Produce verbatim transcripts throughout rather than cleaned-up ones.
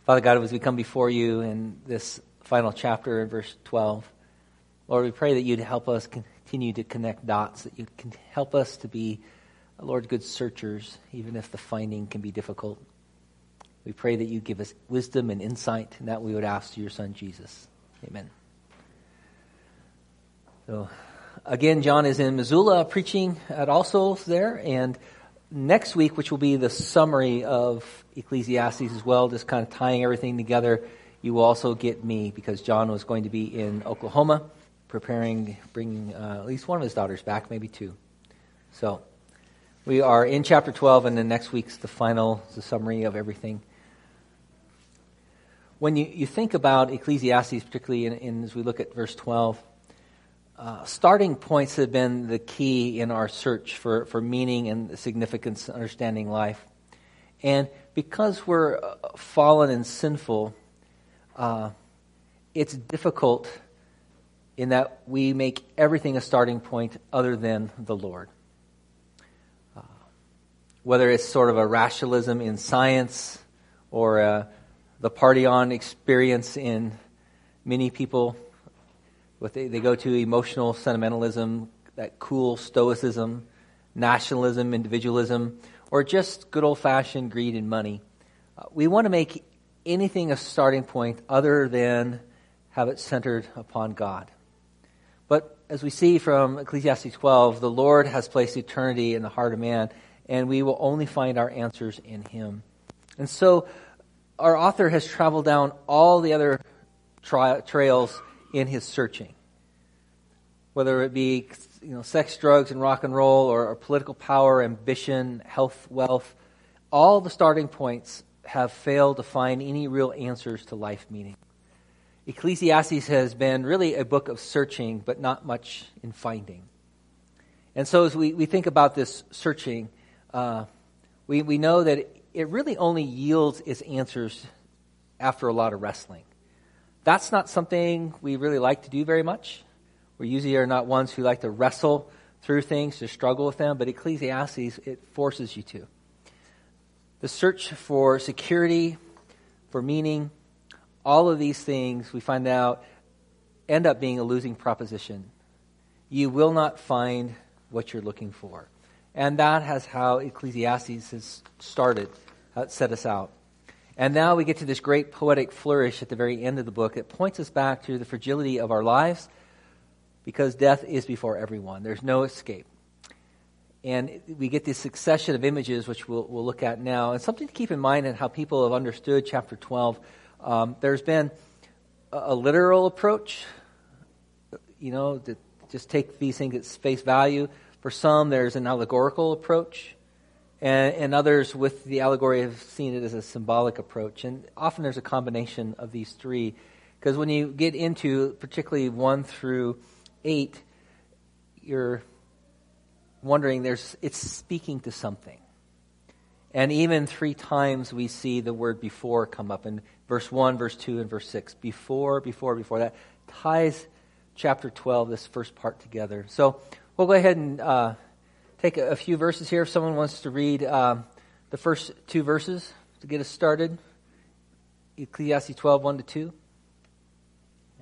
Father God, as we come before you in this final chapter in verse twelve, Lord, we pray that you'd help us continue to connect dots, that you'd help us to be, Lord, good searchers, even if the finding can be difficult. We pray that you give us wisdom and insight, and that we would ask to your Son, Jesus. Amen. So, again, John is in Missoula preaching at All Souls there, and next week, which will be the summary of Ecclesiastes as well, just kind of tying everything together, you will also get me, because John was going to be in Oklahoma, preparing, bringing uh, at least one of his daughters back, maybe two. So, we are in chapter twelve, and then next week's the final, the summary of everything. When you, you think about Ecclesiastes, particularly in, in, as we look at verse twelve, uh, starting points have been the key in our search for, for meaning and significance, understanding life. And because we're fallen and sinful, uh, it's difficult in that we make everything a starting point other than the Lord. Uh, whether it's sort of a rationalism in science or a the party-on experience in many people. What they, they go to emotional sentimentalism, that cool stoicism, nationalism, individualism, or just good old-fashioned greed and money. Uh, we want to make anything a starting point other than have it centered upon God. But as we see from Ecclesiastes twelve, the Lord has placed eternity in the heart of man, and we will only find our answers in Him. And so, our author has traveled down all the other tra- trails in his searching. Whether it be, you know, sex, drugs, and rock and roll, or, or political power, ambition, health, wealth, all the starting points have failed to find any real answers to life meaning. Ecclesiastes has been really a book of searching, but not much in finding. And so as we, we think about this searching, uh, we, we know that it, it really only yields its answers after a lot of wrestling. That's not something we really like to do very much. We usually are not ones who like to wrestle through things, to struggle with them, but Ecclesiastes, it forces you to. The search for security, for meaning, all of these things we find out end up being a losing proposition. You will not find what you're looking for. And that has how Ecclesiastes has started. Uh, set us out. And now we get to this great poetic flourish at the very end of the book. It points us back to the fragility of our lives, because death is before everyone. There's no escape. And we get this succession of images, which we'll, we'll look at now. And something to keep in mind in how people have understood chapter twelve. Um, there's been a, a literal approach, you know, to just take these things at face value. For some, there's an allegorical approach. And, and others with the allegory have seen it as a symbolic approach. And often there's a combination of these three. Because when you get into particularly one through eight, you're wondering, there's it's speaking to something. And even three times we see the word before come up in verse one, verse two, and verse six. Before, before, before. That ties chapter twelve, this first part, together. So we'll go ahead and Uh, take a, a few verses here. If someone wants to read um, the first two verses to get us started. Ecclesiastes twelve, one to two. Yeah.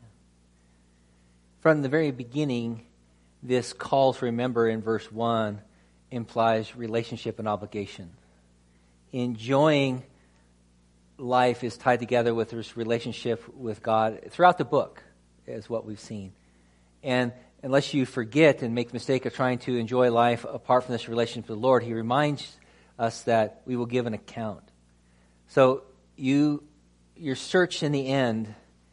From the very beginning, this call to remember in verse one implies relationship and obligation. Enjoying life is tied together with this relationship with God throughout the book, is what we've seen. And unless you forget and make the mistake of trying to enjoy life apart from this relationship with the Lord, He reminds us that we will give an account. So you, your search in the end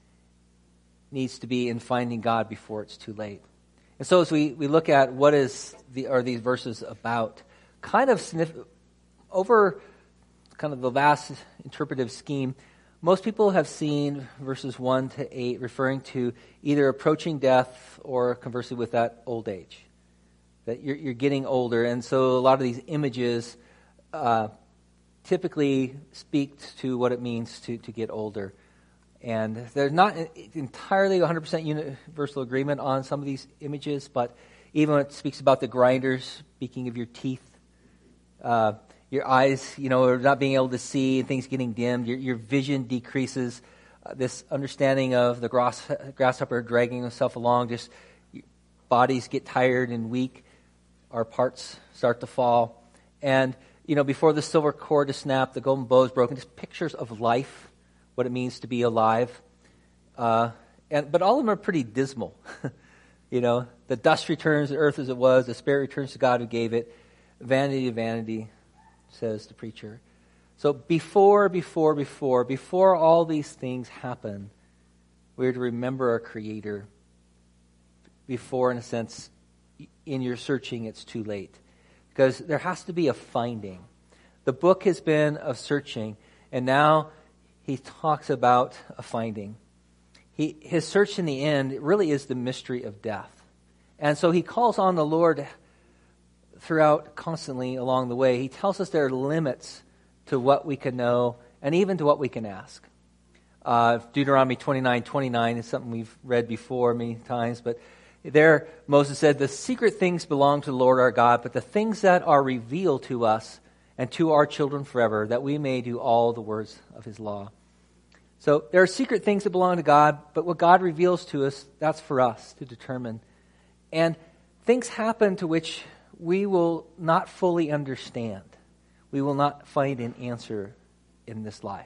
needs to be in finding God before it's too late. And so as we, we look at what is the are these verses about, kind of sniff, over kind of the vast interpretive scheme, most people have seen verses one to eight referring to either approaching death or conversely with that old age. That you're, you're getting older. And so a lot of these images uh, typically speak to what it means to, to get older. And there's not entirely one hundred percent universal agreement on some of these images, but even when it speaks about the grinders, speaking of your teeth, uh, your eyes, you know, are not being able to see and things getting dimmed. Your, your vision decreases. Uh, this understanding of the grass, grasshopper dragging himself along, just bodies get tired and weak. Our parts start to fall. And, you know, before the silver cord is snapped, the golden bow is broken. Just pictures of life, what it means to be alive. Uh, and But all of them are pretty dismal. You know, the dust returns to earth as it was. The spirit returns to God who gave it. Vanity of vanity, says the preacher. So before, before, before, before all these things happen, we're to remember our Creator. Before, in a sense, in your searching, it's too late. Because there has to be a finding. The book has been of searching, and now he talks about a finding. He, his search in the end really is the mystery of death. And so he calls on the Lord throughout, constantly along the way. He tells us there are limits to what we can know and even to what we can ask. Uh, Deuteronomy twenty-nine twenty-nine is something we've read before many times, but there Moses said, the secret things belong to the Lord our God, but the things that are revealed to us and to our children forever, that we may do all the words of his law. So there are secret things that belong to God, but what God reveals to us, that's for us to determine. And things happen to which we will not fully understand. We will not find an answer in this life.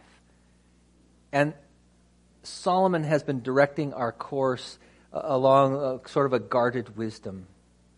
And Solomon has been directing our course along a, sort of a guarded wisdom.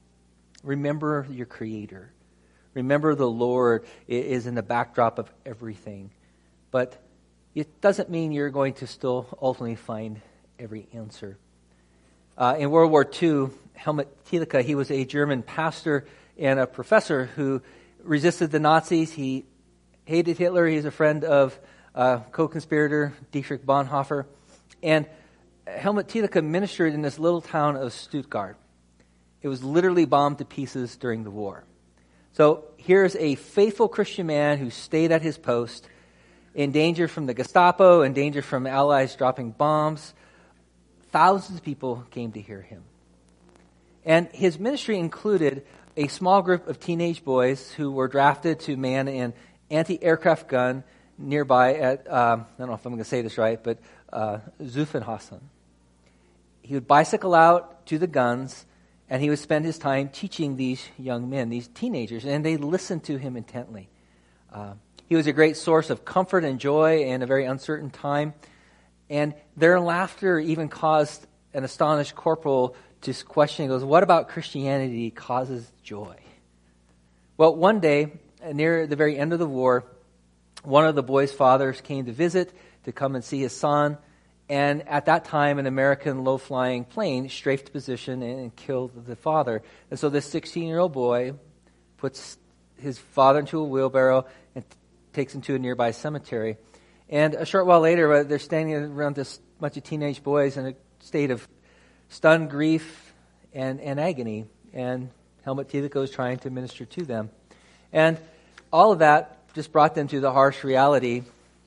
Remember your Creator. Remember the Lord is in the backdrop of everything. But it doesn't mean you're going to still ultimately find every answer. Uh, in World War Two, Helmut Thielicke, he was a German pastor and a professor who resisted the Nazis. He hated Hitler. He was a friend of uh, co-conspirator Dietrich Bonhoeffer. And Helmut Thielicke ministered in this little town of Stuttgart. It was literally bombed to pieces during the war. So here's a faithful Christian man who stayed at his post, in danger from the Gestapo, in danger from Allies dropping bombs. Thousands of people came to hear him. And his ministry included a small group of teenage boys who were drafted to man an anti-aircraft gun nearby at, um, I don't know if I'm going to say this right, but uh, Zuffenhausen. He would bicycle out to the guns, and he would spend his time teaching these young men, these teenagers, and they listened to him intently. Uh, he was a great source of comfort and joy in a very uncertain time, and their laughter even caused an astonished corporal to question. He goes, what about Christianity causes joy? Well, one day, near the very end of the war, one of the boys' fathers came to visit to come and see his son. And at that time, an American low-flying plane strafed position and killed the father. And so this sixteen-year-old boy puts his father into a wheelbarrow and t- takes him to a nearby cemetery. And a short while later, they're standing around this bunch of teenage boys in a state of stunned grief and, and agony. And Helmut Thielicke is trying to minister to them. And all of that just brought them to the harsh reality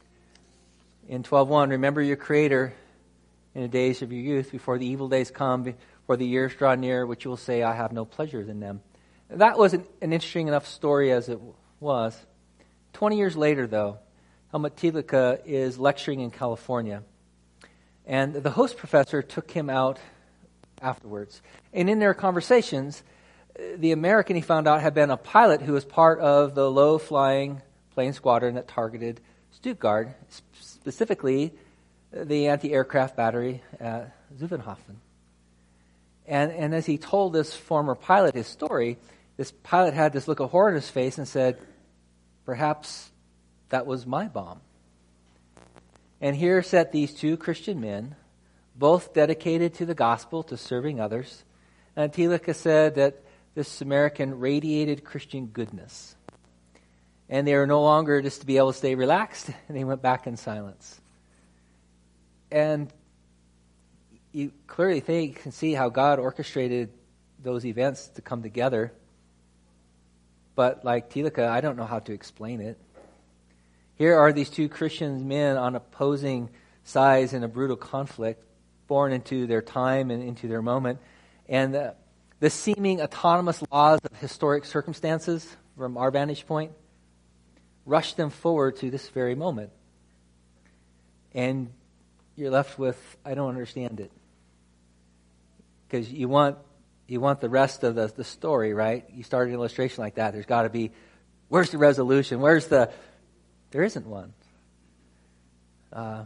in twelve one, remember your Creator in the days of your youth, before the evil days come, before the years draw near, which you will say, I have no pleasure in them. That was an, an interesting enough story as it was. Twenty years later, though, Helmut Thielicke is lecturing in California. And the host professor took him out afterwards. And in their conversations, the American, he found out, had been a pilot who was part of the low-flying plane squadron that targeted Stuttgart, specifically the anti-aircraft battery at Zuffenhausen. And, and as he told this former pilot his story, this pilot had this look of horror in his face and said, perhaps that was my bomb. And here sat these two Christian men, both dedicated to the gospel, to serving others. And Thielicke said that this American radiated Christian goodness. And they were no longer just to be able to stay relaxed, and they went back in silence. And you clearly think, can see how God orchestrated those events to come together. But like Thielicke, I don't know how to explain it. Here are these two Christian men on opposing sides in a brutal conflict, born into their time and into their moment. And uh, the seeming autonomous laws of historic circumstances, from our vantage point, rush them forward to this very moment. And you're left with, I don't understand it. Because you want you want the rest of the, the story, right? You start an illustration like that. There's got to be, where's the resolution? Where's the, there isn't one. Uh,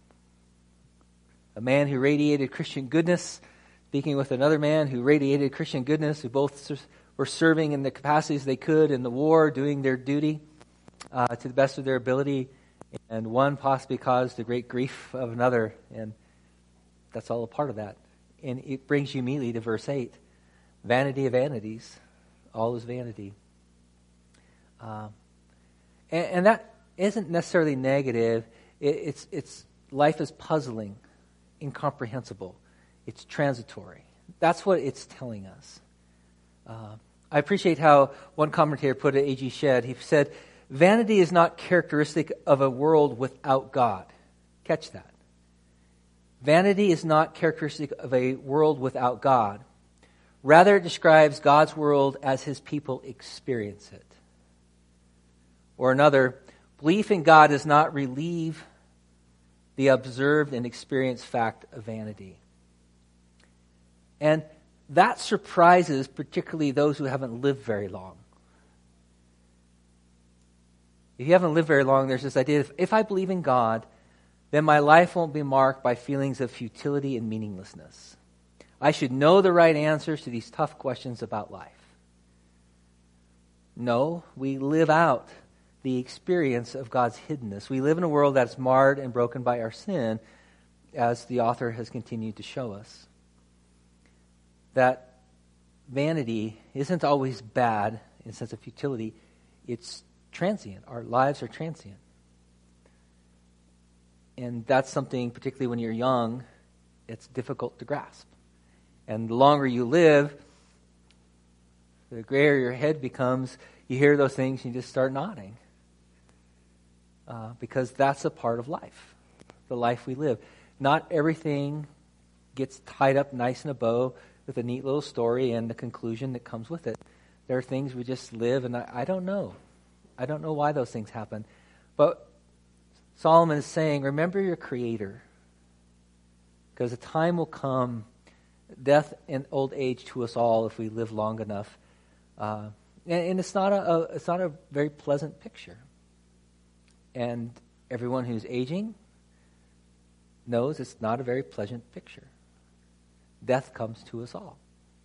a man who radiated Christian goodness, speaking with another man who radiated Christian goodness, who both were serving in the capacities they could in the war, doing their duty uh, to the best of their ability, and one possibly caused the great grief of another, and that's all a part of that. And it brings you immediately to verse eight. Vanity of vanities, all is vanity. Uh, and, and that isn't necessarily negative. It, it's it's life is puzzling, incomprehensible. It's transitory. That's what it's telling us. Uh, I appreciate how one commentator put it, A G Shedd. He said, vanity is not characteristic of a world without God. Catch that. Vanity is not characteristic of a world without God. Rather, it describes God's world as his people experience it. Or another, belief in God does not relieve the observed and experienced fact of vanity. And that surprises particularly those who haven't lived very long. If you haven't lived very long, there's this idea, if, if I believe in God, then my life won't be marked by feelings of futility and meaninglessness. I should know the right answers to these tough questions about life. No, we live out the experience of God's hiddenness. We live in a world that's marred and broken by our sin, as the author has continued to show us. That vanity isn't always bad in the sense of futility. It's transient. Our lives are transient. And that's something, particularly when you're young, it's difficult to grasp. And the longer you live, the grayer your head becomes, you hear those things and you just start nodding. Uh, because that's a part of life, the life we live. Not everything gets tied up nice in a bow with a neat little story and the conclusion that comes with it. There are things we just live, and I, I don't know. I don't know why those things happen. But Solomon is saying, remember your Creator. Because a time will come, death and old age to us all if we live long enough. Uh, and, and it's not a, a it's not a very pleasant picture. And everyone who's aging knows it's not a very pleasant picture. Death comes to us all.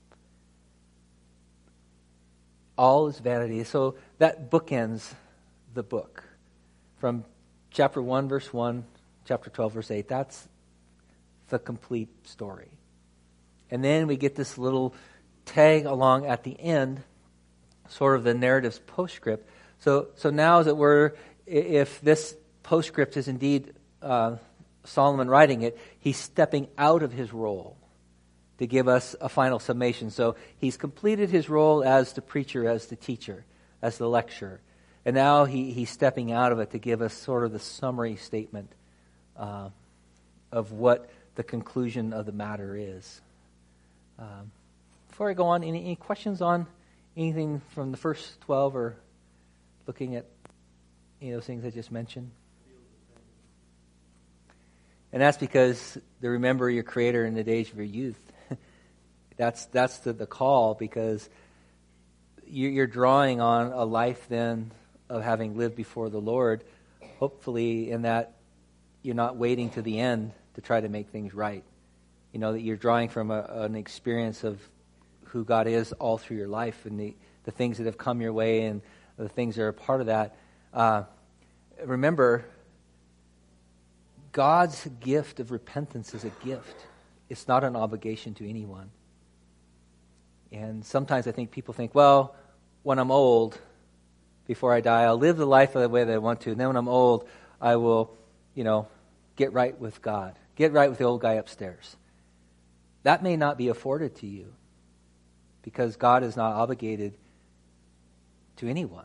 All is vanity. So that bookends the book. From chapter one, verse one, chapter twelve, verse eight. That's the complete story. And then we get this little tag along at the end, sort of the narrative's postscript. So, so now, as it were, if this postscript is indeed uh, Solomon writing it, he's stepping out of his role to give us a final summation. So he's completed his role as the preacher, as the teacher, as the lecturer. And now he, he's stepping out of it to give us sort of the summary statement uh, of what the conclusion of the matter is. Um, before I go on, any, any questions on anything from the first twelve or looking at any of those things I just mentioned? And that's because to remember your Creator in the days of your youth. that's that's the, the call, because you, you're drawing on a life then of having lived before the Lord, hopefully in that you're not waiting to the end to try to make things right. You know, that you're drawing from a, an experience of who God is all through your life and the, the things that have come your way and the things that are a part of that. Uh, remember, God's gift of repentance is a gift. It's not an obligation to anyone. And sometimes I think people think, well, when I'm old, before I die, I'll live the life the way that I want to. And then when I'm old, I will, you know, get right with God. Get right with the old guy upstairs. That may not be afforded to you because God is not obligated to anyone.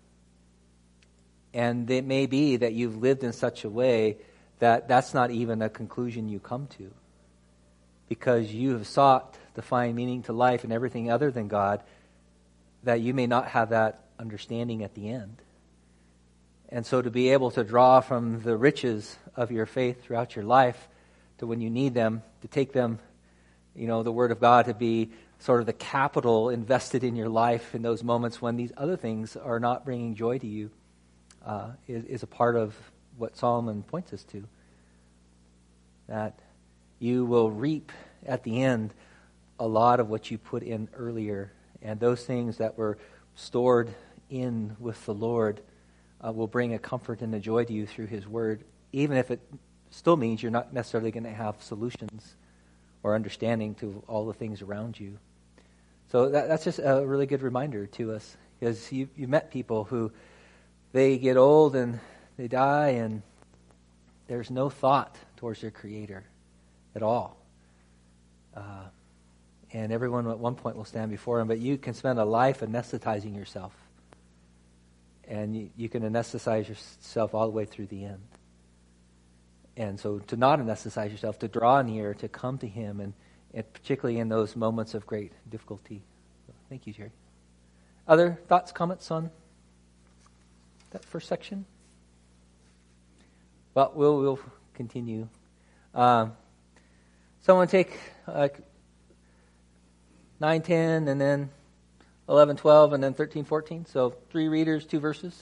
And it may be that you've lived in such a way that that's not even a conclusion you come to, because you have sought to find meaning to life and everything other than God, that you may not have that understanding at the end. And so to be able to draw from the riches of your faith throughout your life to when you need them, to take them, you know, the Word of God to be sort of the capital invested in your life in those moments when these other things are not bringing joy to you, uh, is, is a part of what Solomon points us to. That you will reap at the end a lot of what you put in earlier. And those things that were stored in with the Lord uh, will bring a comfort and a joy to you through His Word, even if it still means you're not necessarily going to have solutions or understanding to all the things around you. So that, that's just a really good reminder to us, because you you met people who they get old and they die and there's no thought towards their Creator at all. Uh, and everyone at one point will stand before Him, but you can spend a life anesthetizing yourself. And you, you can anesthetize yourself all the way through the end. And so to not anesthetize yourself, to draw near, to come to Him, and, and particularly in those moments of great difficulty. So, thank you, Jerry. Other thoughts, comments on that first section? Well, we'll, we'll continue. Um, someone take uh, nine, ten, and then eleven, twelve, and then thirteen, fourteen. So three readers, two verses.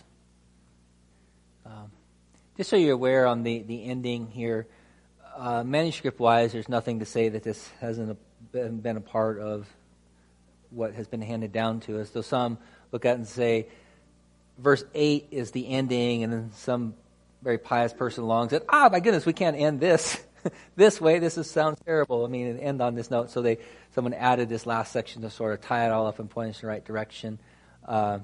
Um, just so you're aware on the, the ending here, uh, manuscript-wise, there's nothing to say that this hasn't been, been a part of what has been handed down to us. Though some look at it and say, verse eight is the ending, and then some very pious person along said, ah, my goodness, we can't end this this way. This is, sounds terrible. I mean, and end on this note. So they someone added this last section to sort of tie it all up and point us in the right direction. Uh,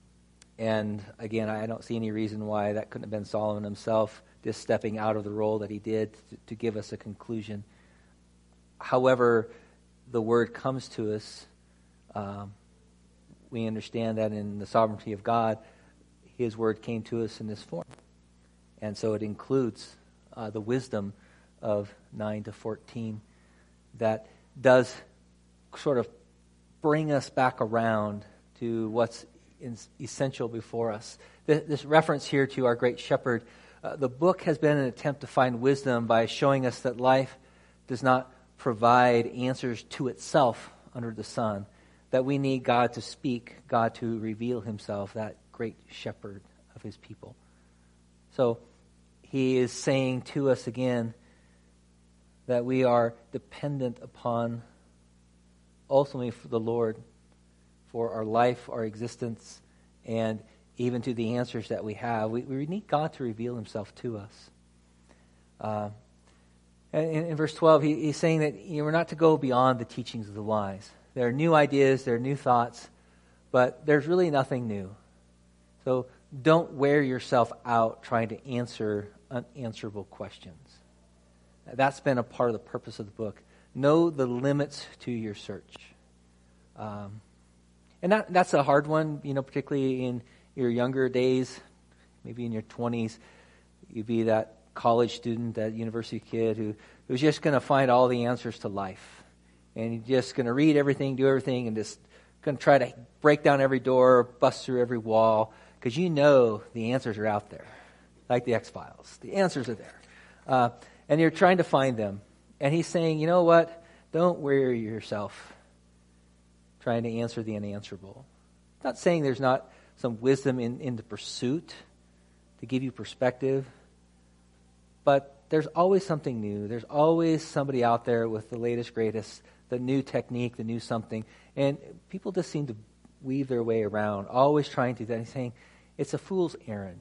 and again, I don't see any reason why that couldn't have been Solomon himself just stepping out of the role that he did to, to give us a conclusion. However, the word comes to us. Um, we understand that in the sovereignty of God, His word came to us in this form. And so it includes uh, the wisdom of nine to fourteen that does sort of bring us back around to what's in, essential before us. This, this reference here to our great shepherd, uh, the book has been an attempt to find wisdom by showing us that life does not provide answers to itself under the sun, that we need God to speak, God to reveal Himself, that great shepherd of His people. So He is saying to us again that we are dependent upon ultimately for the Lord for our life, our existence, and even to the answers that we have. We, we need God to reveal Himself to us. Uh, and in, in verse twelve, he, he's saying that you know, we're not to go beyond the teachings of the wise. There are new ideas, there are new thoughts, but there's really nothing new. So don't wear yourself out trying to answer unanswerable questions. That's been a part of the purpose of the book. Know the limits to your search. Um, and that, that's a hard one, you know, particularly in your younger days, maybe in your twenties. You'd be that college student, that university kid who who's just going to find all the answers to life. And you're just going to read everything, do everything, and just going to try to break down every door, bust through every wall, because you know the answers are out there, like the X-Files. The answers are there. Uh, and you're trying to find them. And he's saying, you know what? Don't weary yourself trying to answer the unanswerable. I'm not saying there's not some wisdom in, in the pursuit to give you perspective, but there's always something new. There's always somebody out there with the latest, greatest, the new technique, the new something. And people just seem to weave their way around, always trying to do that. He's saying it's a fool's errand.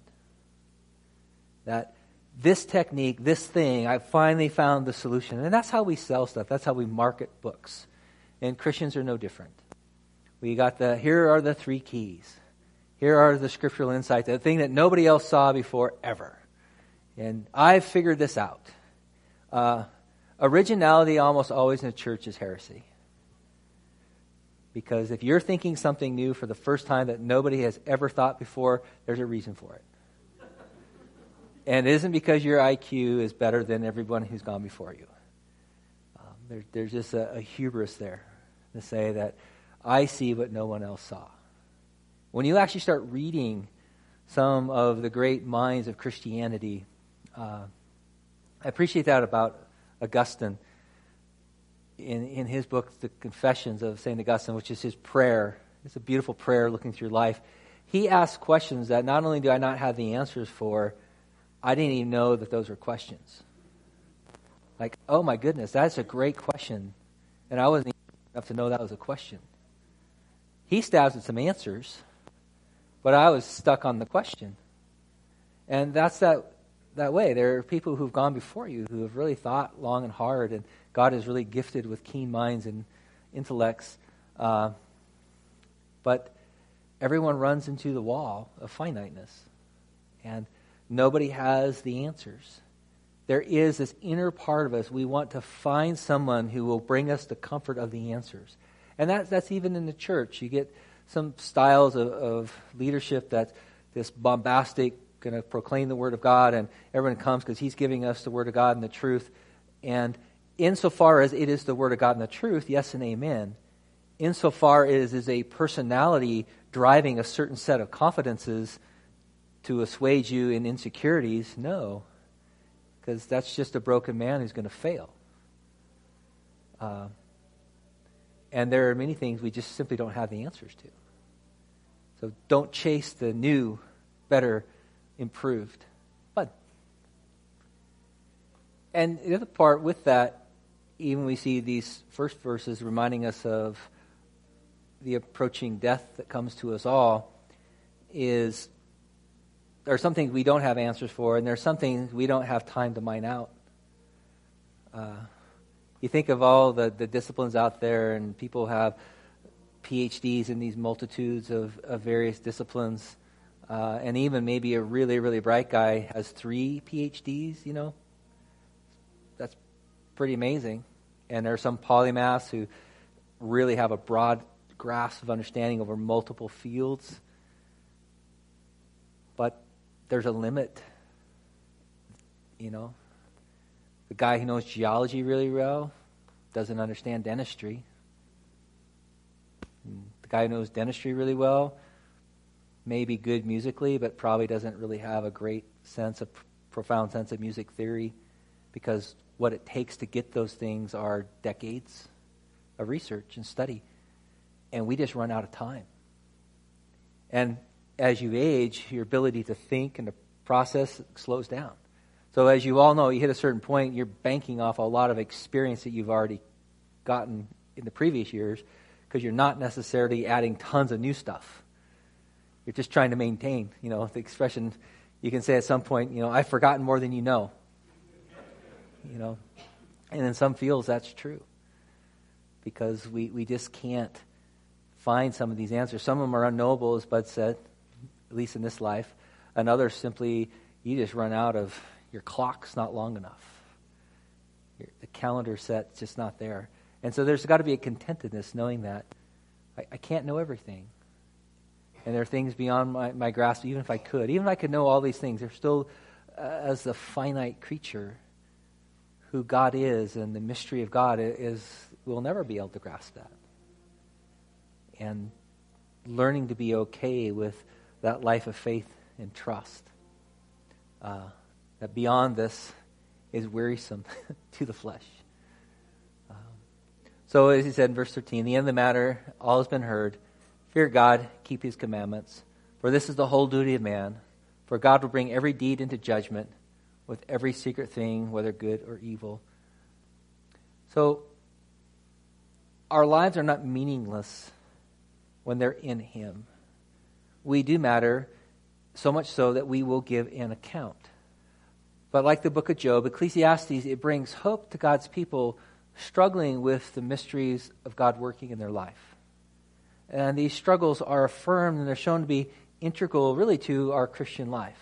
That this technique, this thing, I finally found the solution. And that's how we sell stuff. That's how we market books. And Christians are no different. We got the, here are the three keys. Here are the scriptural insights, the thing that nobody else saw before ever. And I've figured this out. Uh, originality almost always in a church is heresy. Because if you're thinking something new for the first time that nobody has ever thought before, there's a reason for it. And it isn't because your I Q is better than everyone who's gone before you. Um, there, there's just a, a hubris there to say that I see what no one else saw. When you actually start reading some of the great minds of Christianity. Uh, I appreciate that about Augustine. In, in his book, The Confessions of Saint Augustine, which is his prayer, it's a beautiful prayer looking through life. He asks questions that not only do I not have the answers for, I didn't even know that those were questions. Like, oh my goodness, that's a great question. And I wasn't even enough to know that was a question. He stabs at some answers, but I was stuck on the question. And that's that that way. There are people who've gone before you who have really thought long and hard, and God is really gifted with keen minds and intellects. Uh, but everyone runs into the wall of finiteness, and nobody has the answers. There is this inner part of us. We want to find someone who will bring us the comfort of the answers. And that, that's even in the church. You get some styles of, of leadership that's this bombastic, going to proclaim the Word of God, and everyone comes because he's giving us the Word of God and the truth. And insofar as it is the Word of God and the truth, yes and amen. Insofar as it is a personality driving a certain set of confidences to assuage you in insecurities, no. Because that's just a broken man who's going to fail. Uh, and there are many things we just simply don't have the answers to. So don't chase the new, better, improved. But, and the other part with that, even we see these first verses reminding us of the approaching death that comes to us all, is there are some things we don't have answers for, and there are some things we don't have time to mine out. Uh, you think of all the, the disciplines out there, and people have P H Ds in these multitudes of, of various disciplines, uh, and even maybe a really, really bright guy has three P H Ds, you know. That's pretty amazing. And there are some polymaths who really have a broad grasp of understanding over multiple fields. But there's a limit, you know. The guy who knows geology really well doesn't understand dentistry. The guy who knows dentistry really well may be good musically, but probably doesn't really have a great sense of, profound sense of music theory, because what it takes to get those things are decades of research and study. And we just run out of time. And as you age, your ability to think and to process slows down. So as you all know, you hit a certain point, you're banking off a lot of experience that you've already gotten in the previous years, because you're not necessarily adding tons of new stuff. You're just trying to maintain, you know, the expression you can say at some point, you know, I've forgotten more than you know. You know, and in some fields that's true, because we, we just can't find some of these answers. Some of them are unknowable, as Bud said, at least in this life, and others simply, you just run out of, your clock's not long enough. Your, the calendar set's just not there. And so there's got to be a contentedness knowing that I, I can't know everything. And there are things beyond my, my grasp, even if I could. Even if I could know all these things, there's still, uh, as a finite creature, who God is and the mystery of God is, we'll never be able to grasp that. And learning to be okay with that life of faith and trust. Uh, that beyond this is wearisome to the flesh. Um, so as he said in verse thirteen, the end of the matter, all has been heard. Fear God, keep his commandments. For this is the whole duty of man. For God will bring every deed into judgment with every secret thing, whether good or evil. So our lives are not meaningless when they're in him. We do matter, so much so that we will give an account. But like the book of Job, Ecclesiastes, it brings hope to God's people struggling with the mysteries of God working in their life. And these struggles are affirmed and they're shown to be integral really to our Christian life.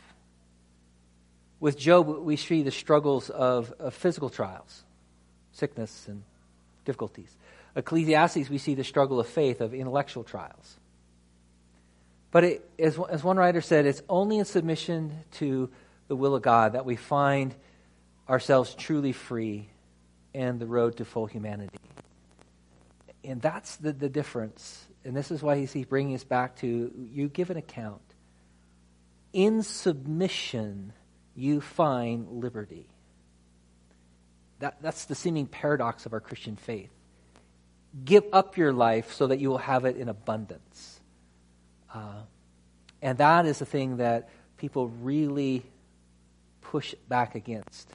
With Job, we see the struggles of, of physical trials, sickness and difficulties. Ecclesiastes, we see the struggle of faith, of intellectual trials. But it, as, as one writer said, it's only in submission to the will of God that we find ourselves truly free and the road to full humanity. And that's the, the difference. And this is why he's, he's bringing us back to, you give an account. in submission you find liberty. That, that's the seeming paradox of our Christian faith. Give up your life so that you will have it in abundance. Uh, and that is the thing that people really push back against.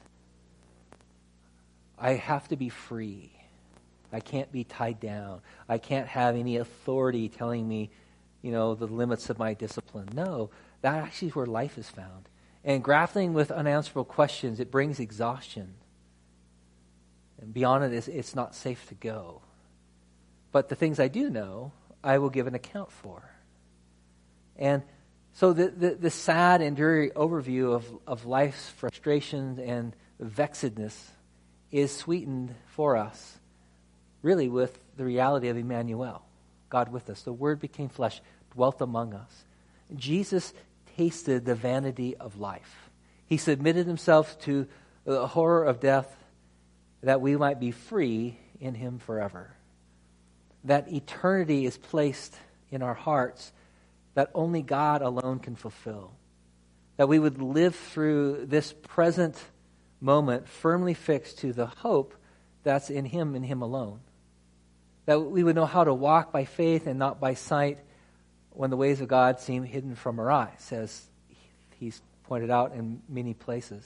I have to be free. I can't be tied down. I can't have any authority telling me, you know, the limits of my discipline. No, that actually is where life is found. And grappling with unanswerable questions, it brings exhaustion. And beyond it, it's, it's not safe to go. But the things I do know, I will give an account for. And so the, the, the sad and dreary overview of, of life's frustrations and vexedness is sweetened for us, really, with the reality of Emmanuel, God with us. The Word became flesh, dwelt among us. Jesus tasted the vanity of life. He submitted himself to the horror of death that we might be free in him forever. That eternity is placed in our hearts that only God alone can fulfill. That we would live through this present moment firmly fixed to the hope that's in him and him alone. That we would know how to walk by faith and not by sight when the ways of God seem hidden from our eyes, as he's pointed out in many places.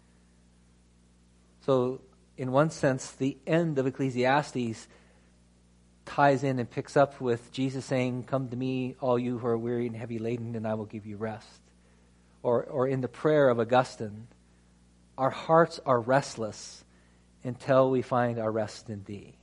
So, in one sense, the end of Ecclesiastes ties in and picks up with Jesus saying, "Come to me, all you who are weary and heavy laden, and I will give you rest." Or, or in the prayer of Augustine, our hearts are restless until we find our rest in thee.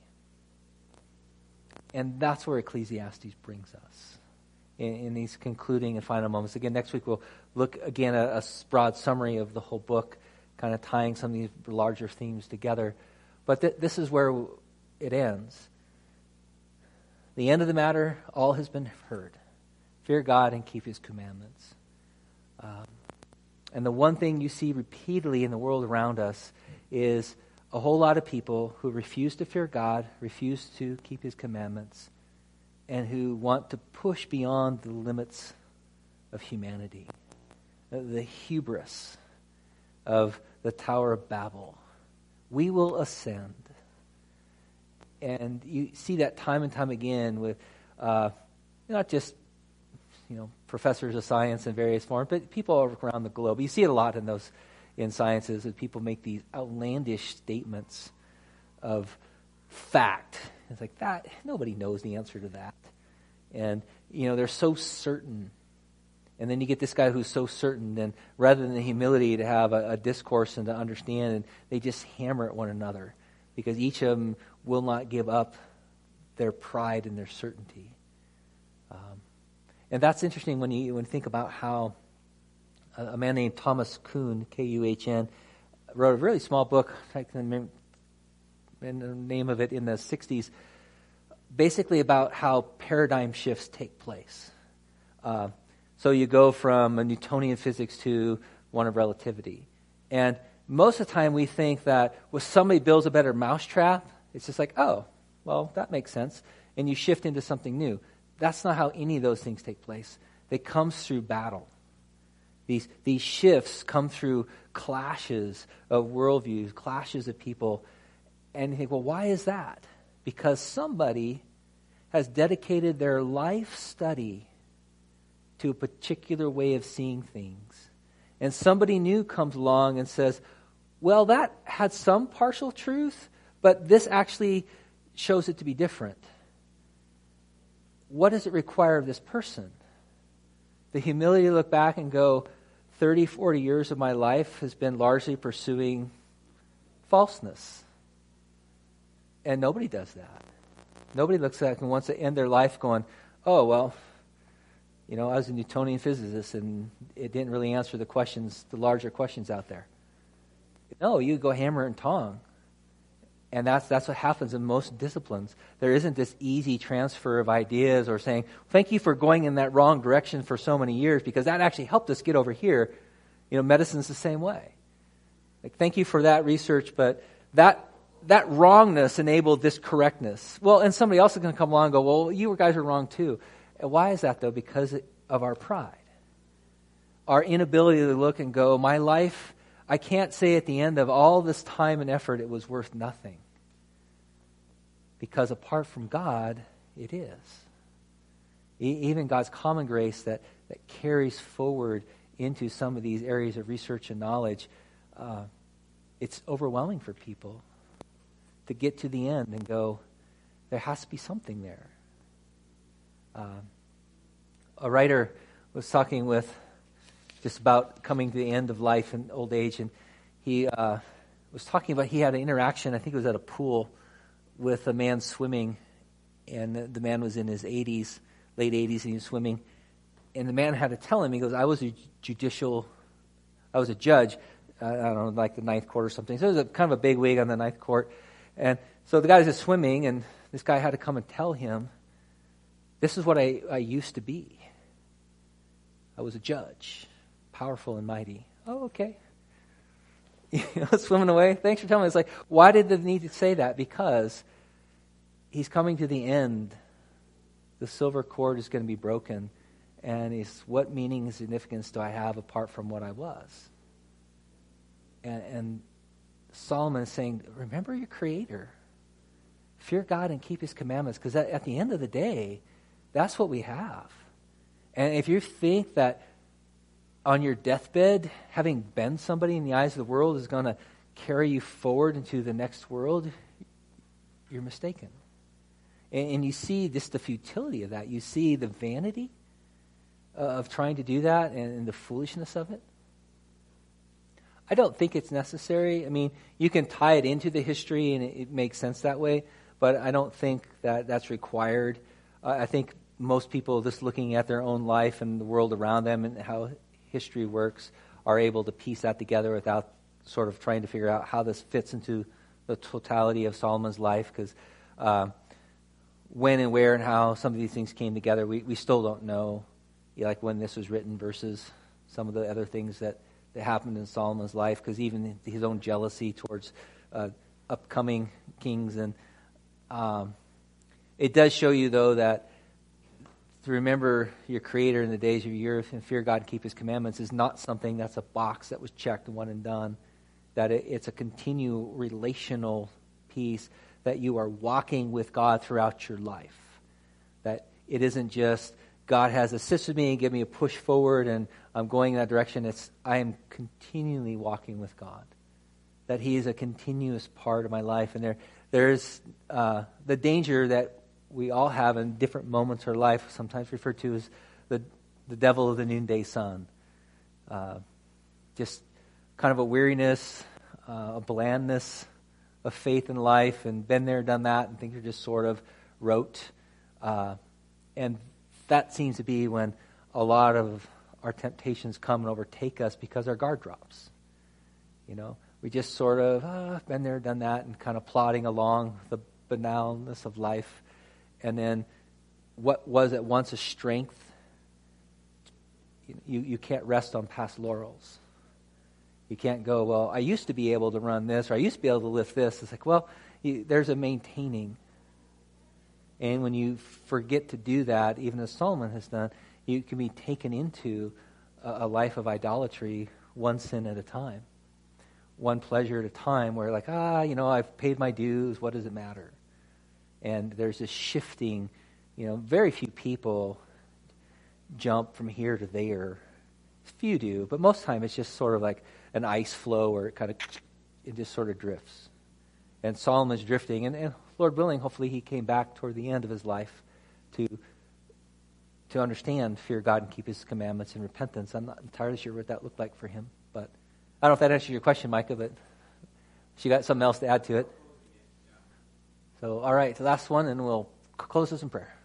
And that's where Ecclesiastes brings us in, in these concluding and final moments. Again, next week we'll look again at a broad summary of the whole book, kind of tying some of these larger themes together. But th- this is where it ends. The end of the matter, all has been heard. Fear God and keep his commandments. Um, and the one thing you see repeatedly in the world around us is a whole lot of people who refuse to fear God, refuse to keep his commandments, and who want to push beyond the limits of humanity. The hubris of the Tower of Babel. We will ascend. And you see that time and time again with uh, not just you know professors of science in various forms, but people around the globe. You see it a lot in those in sciences that people make these outlandish statements of fact. It's like that nobody knows the answer to that, and you know they're so certain. And then you get this guy who's so certain, and rather than the humility to have a, a discourse and to understand, and they just hammer at one another because each of them will not give up their pride and their certainty. Um, and that's interesting when you when you think about how a, a man named Thomas Kuhn, K U H N, wrote a really small book, I can remember the name of it, in the sixties, basically about how paradigm shifts take place. Uh, so you go from a Newtonian physics to one of relativity. And most of the time we think that when somebody builds a better mousetrap, it's just like, oh, well, that makes sense. And you shift into something new. That's not how any of those things take place. They come through battle. These, these shifts come through clashes of worldviews, clashes of people. And you think, well, why is that? Because somebody has dedicated their life study to a particular way of seeing things. And somebody new comes along and says, well, that had some partial truth, but this actually shows it to be different. What does it require of this person? The humility to look back and go, thirty, forty years of my life has been largely pursuing falseness. And nobody does that. Nobody looks at it and wants to end their life going, oh, well, you know, I was a Newtonian physicist and it didn't really answer the questions, the larger questions out there. No, you go hammer and tong. And that's that's what happens in most disciplines. There isn't this easy transfer of ideas or saying, thank you for going in that wrong direction for so many years because that actually helped us get over here. You know, medicine's the same way. Like, thank you for that research, but that that wrongness enabled this correctness. Well, and somebody else is going to come along and go, well, you guys are wrong too. And why is that, though? Because of our pride. our inability to look and go, my life, I can't say at the end of all this time and effort it was worth nothing. Because apart from God, it is. E- even God's common grace that, that carries forward into some of these areas of research and knowledge, uh, it's overwhelming for people to get to the end and go, there has to be something there. Uh, a writer was talking with just about coming to the end of life and old age, and he uh, was talking about he had an interaction, I think it was at a pool, with a man swimming, and the, the man was in his eighties, late eighties, and he was swimming, and the man had to tell him, he goes, I was a judicial, I was a judge, uh, I don't know, like the ninth court or something, so it was a, kind of a big wig on the ninth court, and so the guy was just swimming, and this guy had to come and tell him, this is what I, I used to be. I was a judge, powerful and mighty. Oh, okay. You know, swimming away. Thanks for telling me. It's like, why did they need to say that? Because he's coming to the end. The silver cord is going to be broken. And it's, what meaning and significance do I have apart from what I was? And, and Solomon is saying, remember your Creator. Fear God and keep His commandments. Because at, at the end of the day, that's what we have. And if you think that on your deathbed, having been somebody in the eyes of the world is going to carry you forward into the next world, you're mistaken. And, and you see just the futility of that. You see the vanity of trying to do that and, and the foolishness of it. I don't think it's necessary. I mean, you can tie it into the history and it, it makes sense that way, but I don't think that that's required. Uh, I think most people just looking at their own life and the world around them and how history works are able to piece that together without sort of trying to figure out how this fits into the totality of Solomon's life, because uh, when and where and how some of these things came together, we, we still don't know, you know, like when this was written versus some of the other things that, that happened in Solomon's life, because even his own jealousy towards uh, upcoming kings. And um, it does show you, though, that to remember your Creator in the days of your youth and fear God and keep His commandments is not something that's a box that was checked and one and done. That it, it's a continual relational piece that you are walking with God throughout your life. That it isn't just God has assisted me and given me a push forward and I'm going in that direction. It's I am continually walking with God. That He is a continuous part of my life. And there, there's uh, the danger that we all have in different moments of our life, sometimes referred to as the the devil of the noonday sun. Uh, just kind of a weariness, uh, a blandness of faith in life, and been there, done that, and things are just sort of rote. Uh, and that seems to be when a lot of our temptations come and overtake us because our guard drops. You know, we just sort of, ah, been there, done that, and kind of plodding along the banalness of life. And then what was at once a strength, you, you can't rest on past laurels. You can't go, well, I used to be able to run this, or I used to be able to lift this. It's like, well, you, there's a maintaining. And when you forget to do that, even as Solomon has done, you can be taken into a, a life of idolatry, one sin at a time. One pleasure at a time, where like, ah, you know, I've paid my dues, what does it matter? And there's this shifting, you know, very few people jump from here to there. Few do, but most of the time it's just sort of like an ice flow where it kind of, it just sort of drifts. And Solomon's drifting, and, and Lord willing, hopefully he came back toward the end of his life to to understand, fear God and keep His commandments and repentance. I'm not entirely sure what that looked like for him, but I don't know if that answers your question, Micah, but she got something else to add to it. So, all right, the last one, and we'll close this in prayer.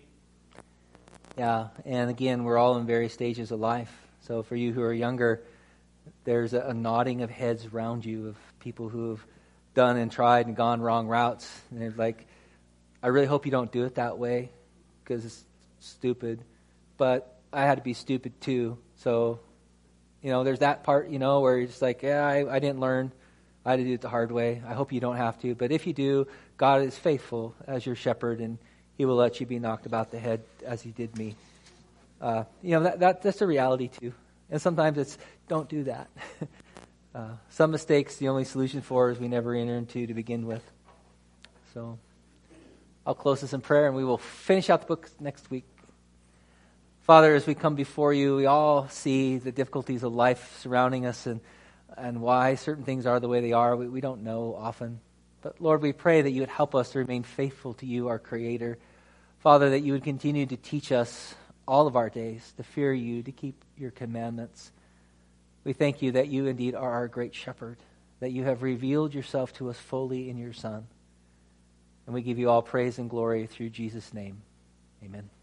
Yeah, and again, we're all in various stages of life. So for you who are younger, there's a, a nodding of heads around you of people who have done and tried and gone wrong routes. And they're like, I really hope you don't do it that way because it's stupid. But I had to be stupid too. So, you know, there's that part, you know, where you're just like, yeah, I, I didn't learn. I had to do it the hard way. I hope you don't have to. But if you do, God is faithful as your shepherd, and He will let you be knocked about the head as He did me. Uh, you know, that, that that's a reality too. And sometimes it's, don't do that. uh, some mistakes, the only solution for is we never enter into to begin with. So I'll close this in prayer, and we will finish out the book next week. Father, as we come before you, we all see the difficulties of life surrounding us and, and why certain things are the way they are. We, we don't know often. But Lord, we pray that you would help us to remain faithful to you, our Creator. Father, that you would continue to teach us all of our days to fear you, to keep your commandments. We thank you that you indeed are our great shepherd, that you have revealed yourself to us fully in your Son. And we give you all praise and glory through Jesus' name. Amen.